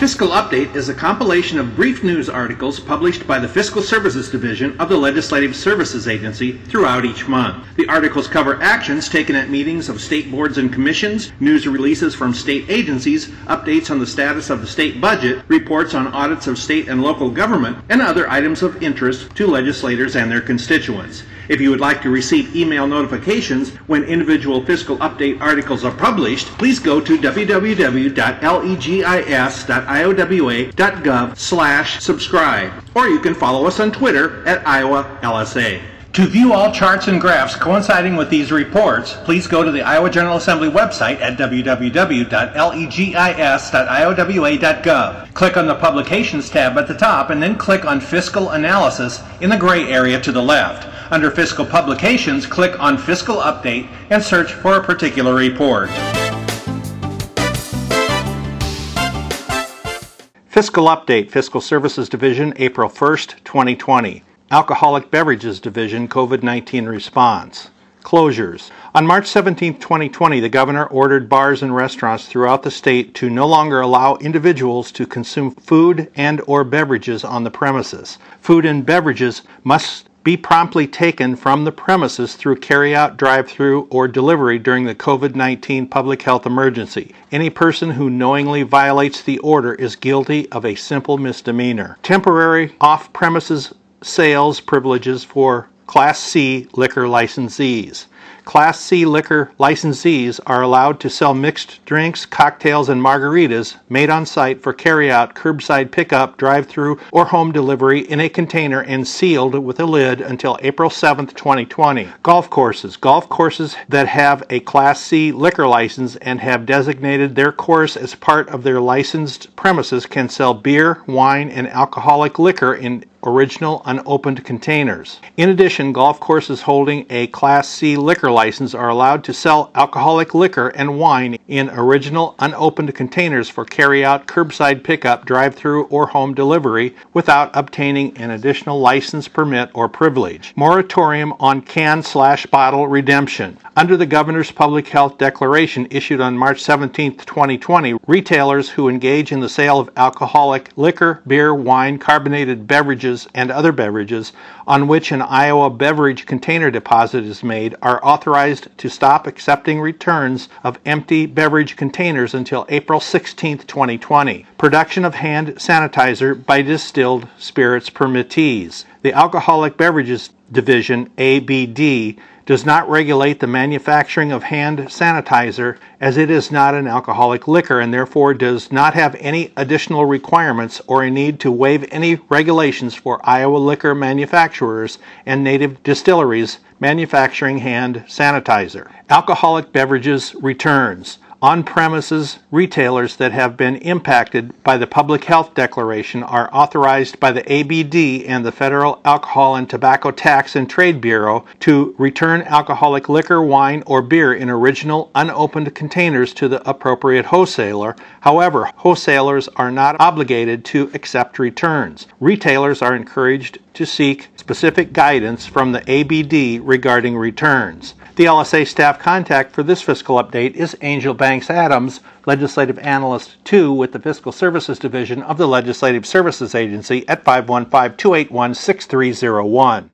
Fiscal Update is a compilation of brief news articles published by the Fiscal Services Division of the Legislative Services Agency throughout each month. The articles cover actions taken at meetings of state boards and commissions, news releases from state agencies, updates on the status of the state budget, reports on audits of state and local government, and other items of interest to legislators and their constituents. If you would like to receive email notifications when individual Fiscal Update articles are published, please go to www.legis.iowa.gov/subscribe, or you can follow us on Twitter at IowaLSA. To view all charts and graphs coinciding with these reports, please go to the Iowa General Assembly website at www.legis.iowa.gov. Click on the Publications tab at the top and then click on Fiscal Analysis in the gray area to the left. Under Fiscal Publications, click on Fiscal Update and search for a particular report. Fiscal Update, Fiscal Services Division, April 1st, 2020. Alcoholic Beverages Division, COVID-19 response. Closures. On March 17, 2020, the governor ordered bars and restaurants throughout the state to no longer allow individuals to consume food and/or beverages on the premises. Food and beverages must be promptly taken from the premises through carry-out, drive-through, or delivery during the COVID-19 public health emergency. Any person who knowingly violates the order is guilty of a simple misdemeanor. Temporary off-premises sales privileges for Class C liquor licensees. Class C liquor licensees are allowed to sell mixed drinks, cocktails, and margaritas made on site for carry-out, curbside pickup, drive-through, or home delivery in a container and sealed with a lid until April 7, 2020. Golf courses. Golf courses that have a Class C liquor license and have designated their course as part of their licensed premises can sell beer, wine, and alcoholic liquor in original unopened containers. In addition, golf courses holding a Class C liquor license are allowed to sell alcoholic liquor and wine in original unopened containers for carry-out, curbside pickup, drive-through, or home delivery without obtaining an additional license, permit, or privilege. Moratorium on can/bottle redemption. Under the Governor's Public Health Declaration issued on March 17, 2020, retailers who engage in the sale of alcoholic liquor, beer, wine, carbonated beverages, and other beverages on which an Iowa beverage container deposit is made are authorized to stop accepting returns of empty beverage containers until April 16, 2020. Production of hand sanitizer by distilled spirits permittees. The Alcoholic Beverages Division, ABD, does not regulate the manufacturing of hand sanitizer as it is not an alcoholic liquor and therefore does not have any additional requirements or a need to waive any regulations for Iowa liquor manufacturers and native distilleries manufacturing hand sanitizer. Alcoholic beverages returns. On-premises retailers that have been impacted by the Public Health Declaration are authorized by the ABD and the Federal Alcohol and Tobacco Tax and Trade Bureau to return alcoholic liquor, wine, or beer in original unopened containers to the appropriate wholesaler. However, wholesalers are not obligated to accept returns. Retailers are encouraged to seek specific guidance from the ABD regarding returns. The LSA staff contact for this fiscal update is Angel Banks Adams, Legislative Analyst 2 with the Fiscal Services Division of the Legislative Services Agency at 515-281-6301.